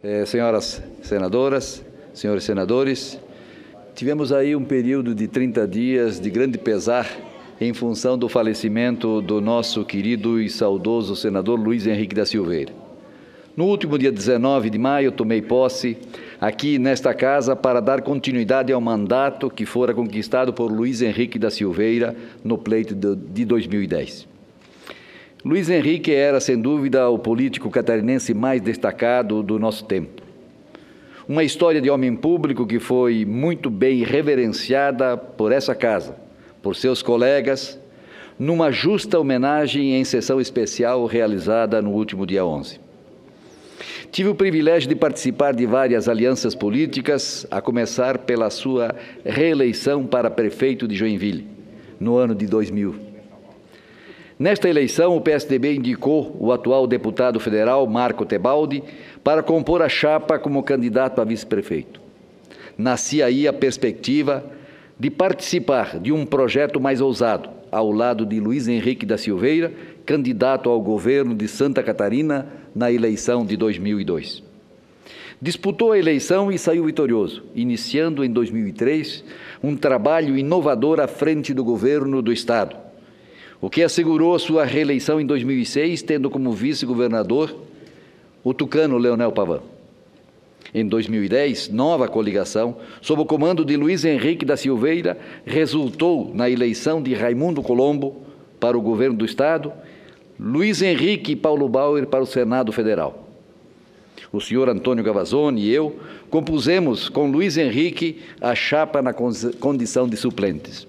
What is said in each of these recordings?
Senhoras senadoras, senhores senadores, tivemos aí um período de 30 dias de grande pesar em função do falecimento do nosso querido e saudoso senador Luiz Henrique da Silveira. No último dia 19 de maio, tomei posse aqui nesta casa para dar continuidade ao mandato que fora conquistado por Luiz Henrique da Silveira no pleito de 2010. Luiz Henrique era, sem dúvida, o político catarinense mais destacado do nosso tempo. Uma história de homem público que foi muito bem reverenciada por essa casa, por seus colegas, numa justa homenagem em sessão especial realizada no último dia 11. Tive o privilégio de participar de várias alianças políticas, a começar pela sua reeleição para prefeito de Joinville, no ano de 2000. Nesta eleição, o PSDB indicou o atual deputado federal, Marco Tebaldi, para compor a chapa como candidato a vice-prefeito. Nascia aí a perspectiva de participar de um projeto mais ousado, ao lado de Luiz Henrique da Silveira, candidato ao governo de Santa Catarina na eleição de 2002. Disputou a eleição e saiu vitorioso, iniciando em 2003 um trabalho inovador à frente do governo do Estado, o que assegurou sua reeleição em 2006, tendo como vice-governador o tucano Leonel Pavão. Em 2010, nova coligação, sob o comando de Luiz Henrique da Silveira, resultou na eleição de Raimundo Colombo para o governo do Estado, Luiz Henrique e Paulo Bauer para o Senado Federal. O senhor Antônio Gavazzoni e eu compusemos com Luiz Henrique a chapa na condição de suplentes.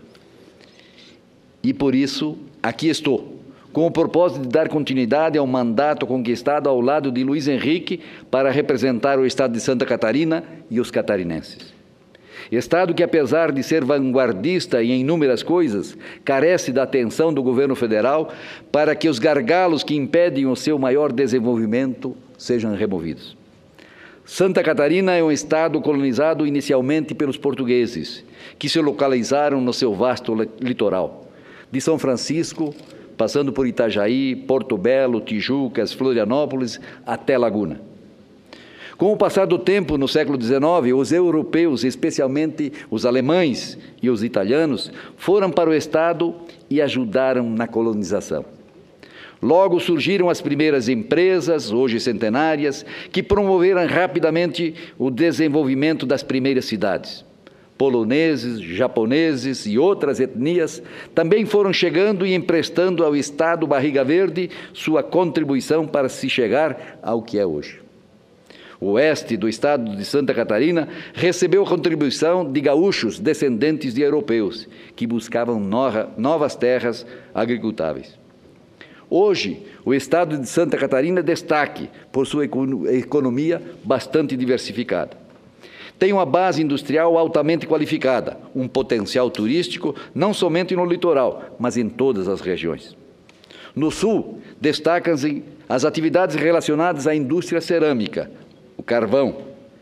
E por isso, aqui estou, com o propósito de dar continuidade ao mandato conquistado ao lado de Luiz Henrique para representar o Estado de Santa Catarina e os catarinenses. Estado que, apesar de ser vanguardista em inúmeras coisas, carece da atenção do governo federal para que os gargalos que impedem o seu maior desenvolvimento sejam removidos. Santa Catarina é um estado colonizado inicialmente pelos portugueses, que se localizaram no seu vasto litoral, de São Francisco, passando por Itajaí, Porto Belo, Tijucas, Florianópolis, até Laguna. Com o passar do tempo, no século XIX, os europeus, especialmente os alemães e os italianos, foram para o estado e ajudaram na colonização. Logo surgiram as primeiras empresas, hoje centenárias, que promoveram rapidamente o desenvolvimento das primeiras cidades. Poloneses, japoneses e outras etnias também foram chegando e emprestando ao Estado Barriga Verde sua contribuição para se chegar ao que é hoje. O oeste do estado de Santa Catarina recebeu a contribuição de gaúchos descendentes de europeus, que buscavam novas terras agricultáveis. Hoje, o estado de Santa Catarina é destaque por sua economia bastante diversificada. Tem uma base industrial altamente qualificada, um potencial turístico não somente no litoral, mas em todas as regiões. No sul, destacam-se as atividades relacionadas à indústria cerâmica, o carvão.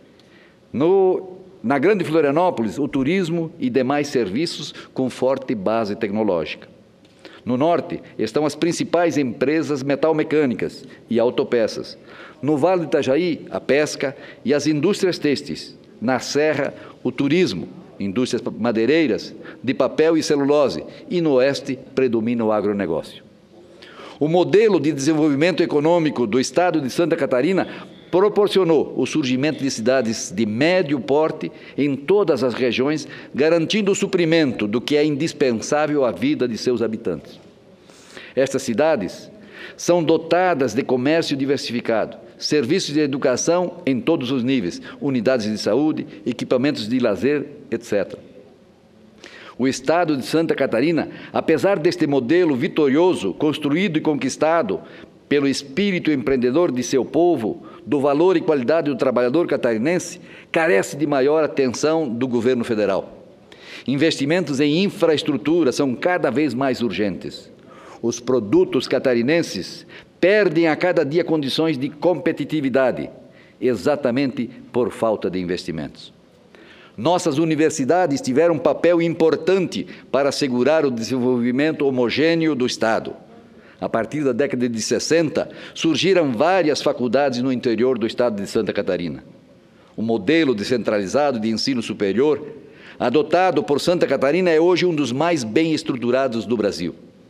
Na Grande Florianópolis, o turismo e demais serviços com forte base tecnológica. No norte, estão as principais empresas metalmecânicas e autopeças. No Vale do Itajaí, a pesca e as indústrias têxteis. Na Serra, o turismo, indústrias madeireiras, de papel e celulose, e no oeste predomina o agronegócio. O modelo de desenvolvimento econômico do estado de Santa Catarina proporcionou o surgimento de cidades de médio porte em todas as regiões, garantindo o suprimento do que é indispensável à vida de seus habitantes. Estas cidades são dotadas de comércio diversificado, serviços de educação em todos os níveis, unidades de saúde, equipamentos de lazer, etc. O estado de Santa Catarina, apesar deste modelo vitorioso, construído e conquistado pelo espírito empreendedor de seu povo, do valor e qualidade do trabalhador catarinense, carece de maior atenção do governo federal. Investimentos em infraestrutura são cada vez mais urgentes. Os produtos catarinenses perdem a cada dia condições de competitividade, exatamente por falta de investimentos. Nossas universidades tiveram um papel importante para assegurar o desenvolvimento homogêneo do Estado. A partir da década de 60, surgiram várias faculdades no interior do estado de Santa Catarina. O modelo descentralizado de ensino superior, adotado por Santa Catarina, é hoje um dos mais bem estruturados do Brasil.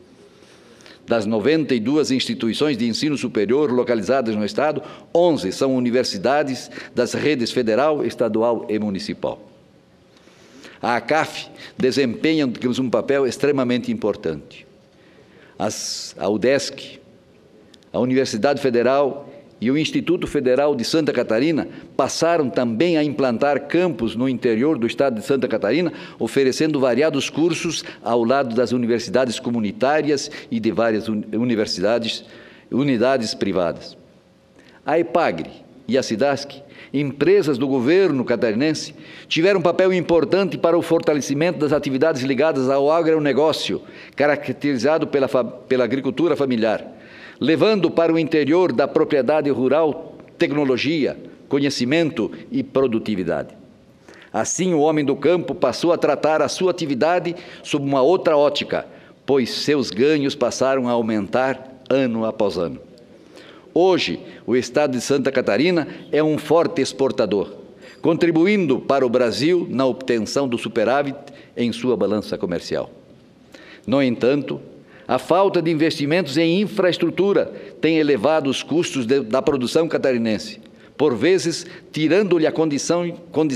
Das 92 instituições de ensino superior localizadas no estado, 11 são universidades das redes federal, estadual e municipal. A ACAF desempenha um papel extremamente importante. A UDESC, a Universidade Federal e o Instituto Federal de Santa Catarina passaram também a implantar campos no interior do estado de Santa Catarina, oferecendo variados cursos ao lado das universidades comunitárias e de várias unidades privadas. A EPAGRE e a SIDASC, empresas do governo catarinense, tiveram um papel importante para o fortalecimento das atividades ligadas ao agronegócio, caracterizado pela agricultura familiar, levando para o interior da propriedade rural tecnologia, conhecimento e produtividade. Assim, o homem do campo passou a tratar a sua atividade sob uma outra ótica, pois seus ganhos passaram a aumentar ano após ano. Hoje, o estado de Santa Catarina é um forte exportador, contribuindo para o Brasil na obtenção do superávit em sua balança comercial. No entanto, a falta de investimentos em infraestrutura tem elevado os custos da produção catarinense, por vezes tirando-lhe a condição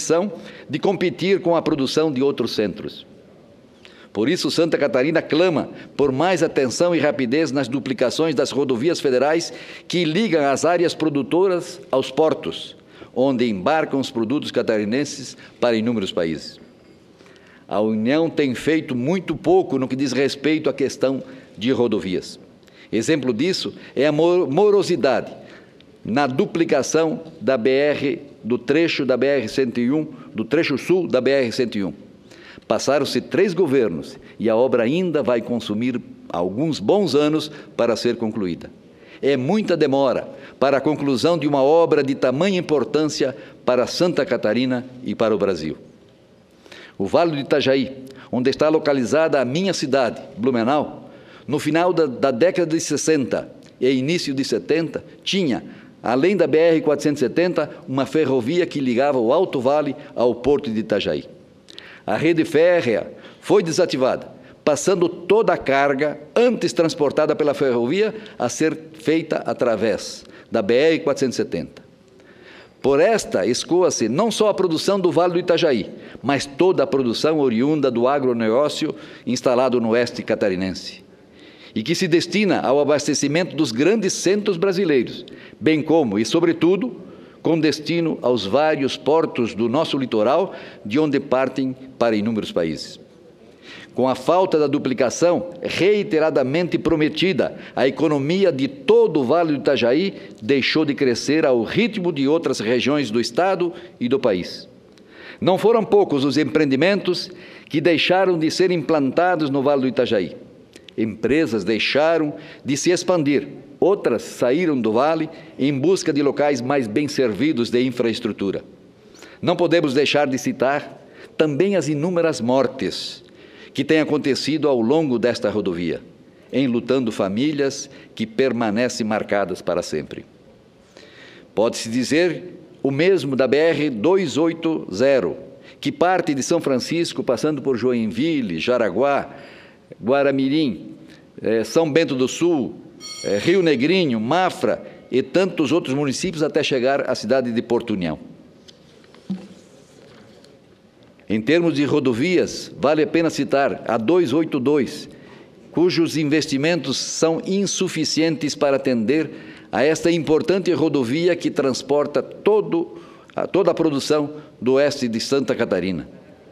de competir com a produção de outros centros. Por isso, Santa Catarina clama por mais atenção e rapidez nas duplicações das rodovias federais que ligam as áreas produtoras aos portos, onde embarcam os produtos catarinenses para inúmeros países. A União tem feito muito pouco no que diz respeito à questão de rodovias. Exemplo disso é a morosidade na duplicação da do trecho da BR-101, do trecho sul da BR-101. Passaram-se 3 governos e a obra ainda vai consumir alguns bons anos para ser concluída. É muita demora para a conclusão de uma obra de tamanha importância para Santa Catarina e para o Brasil. O Vale do Itajaí, onde está localizada a minha cidade, Blumenau, no final da década de 60 e início de 70, tinha, além da BR-470, uma ferrovia que ligava o Alto Vale ao Porto de Itajaí. A rede férrea foi desativada, passando toda a carga antes transportada pela ferrovia a ser feita através da BR-470. Por esta escoa-se não só a produção do Vale do Itajaí, mas toda a produção oriunda do agronegócio instalado no oeste catarinense, e que se destina ao abastecimento dos grandes centros brasileiros, bem como, e sobretudo, com destino aos vários portos do nosso litoral, de onde partem para inúmeros países. Com a falta da duplicação reiteradamente prometida, a economia de todo o Vale do Itajaí deixou de crescer ao ritmo de outras regiões do estado e do país. Não foram poucos os empreendimentos que deixaram de ser implantados no Vale do Itajaí. Empresas deixaram de se expandir, outras saíram do vale em busca de locais mais bem servidos de infraestrutura. Não podemos deixar de citar também as inúmeras mortes que têm acontecido ao longo desta rodovia, enlutando famílias que permanecem marcadas para sempre. Pode-se dizer o mesmo da BR-280, que parte de São Francisco, passando por Joinville, Jaraguá, Guaramirim, São Bento do Sul, Rio Negrinho, Mafra e tantos outros municípios até chegar à cidade de Porto União. Em termos de rodovias, vale a pena citar a 282, cujos investimentos são insuficientes para atender a esta importante rodovia que transporta toda a produção do oeste de Santa Catarina.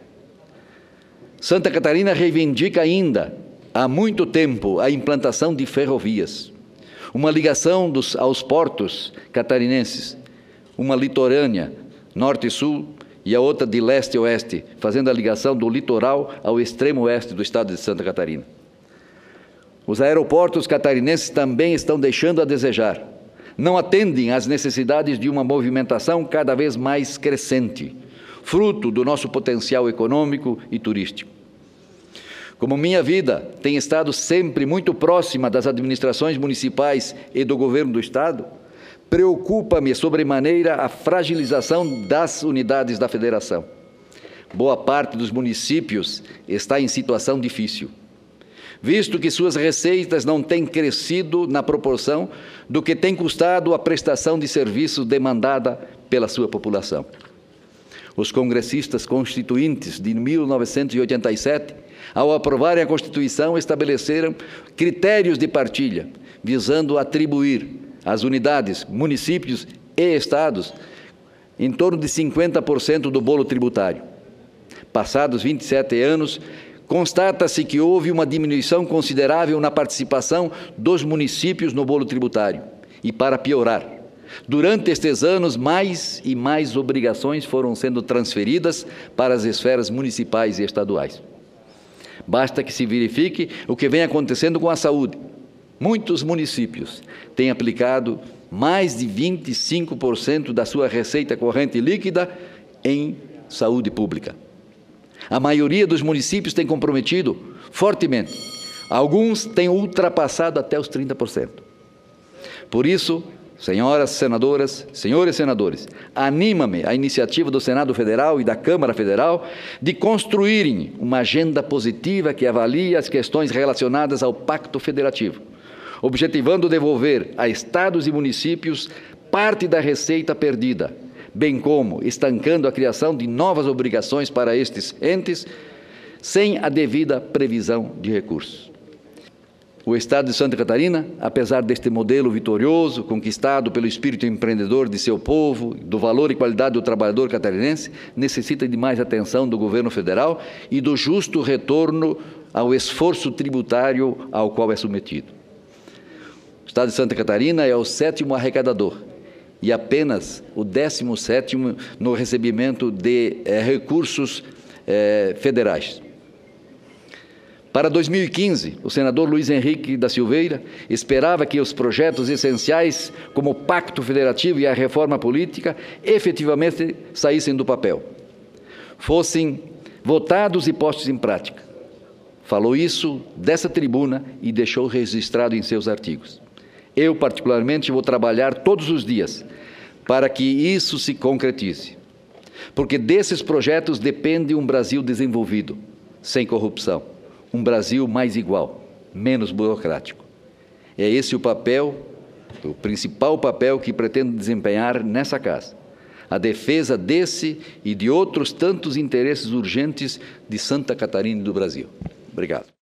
Santa Catarina reivindica ainda, há muito tempo, a implantação de ferrovias, uma ligação aos portos catarinenses, uma litorânea, norte e sul, e a outra de leste a oeste, fazendo a ligação do litoral ao extremo oeste do estado de Santa Catarina. Os aeroportos catarinenses também estão deixando a desejar, não atendem às necessidades de uma movimentação cada vez mais crescente, fruto do nosso potencial econômico e turístico. Como minha vida tem estado sempre muito próxima das administrações municipais e do governo do Estado, preocupa-me sobremaneira a fragilização das unidades da Federação. Boa parte dos municípios está em situação difícil, visto que suas receitas não têm crescido na proporção do que tem custado a prestação de serviços demandada pela sua população. Os congressistas constituintes de 1987, ao aprovarem a Constituição, estabeleceram critérios de partilha, visando atribuir às unidades, municípios e estados em torno de 50% do bolo tributário. Passados 27 anos, constata-se que houve uma diminuição considerável na participação dos municípios no bolo tributário. E, para piorar, durante estes anos, mais e mais obrigações foram sendo transferidas para as esferas municipais e estaduais. Basta que se verifique o que vem acontecendo com a saúde. Muitos municípios têm aplicado mais de 25% da sua receita corrente líquida em saúde pública. A maioria dos municípios tem comprometido fortemente. Alguns têm ultrapassado até os 30%. Por isso, senhoras senadoras, senhores senadores, anima-me a iniciativa do Senado Federal e da Câmara Federal de construírem uma agenda positiva que avalie as questões relacionadas ao Pacto Federativo, objetivando devolver a estados e municípios parte da receita perdida, bem como estancando a criação de novas obrigações para estes entes, sem a devida previsão de recursos. O Estado de Santa Catarina, apesar deste modelo vitorioso, conquistado pelo espírito empreendedor de seu povo, do valor e qualidade do trabalhador catarinense, necessita de mais atenção do governo federal e do justo retorno ao esforço tributário ao qual é submetido. O Estado de Santa Catarina é o 7º arrecadador e apenas o 17º no recebimento de recursos federais. Para 2015, o senador Luiz Henrique da Silveira esperava que os projetos essenciais, como o Pacto Federativo e a reforma política, efetivamente saíssem do papel, fossem votados e postos em prática. Falou isso dessa tribuna e deixou registrado em seus artigos. Eu, particularmente, vou trabalhar todos os dias para que isso se concretize, porque desses projetos depende um Brasil desenvolvido, sem corrupção, um Brasil mais igual, menos burocrático. É esse o papel, o principal papel que pretendo desempenhar nessa casa, a defesa desse e de outros tantos interesses urgentes de Santa Catarina e do Brasil. Obrigado.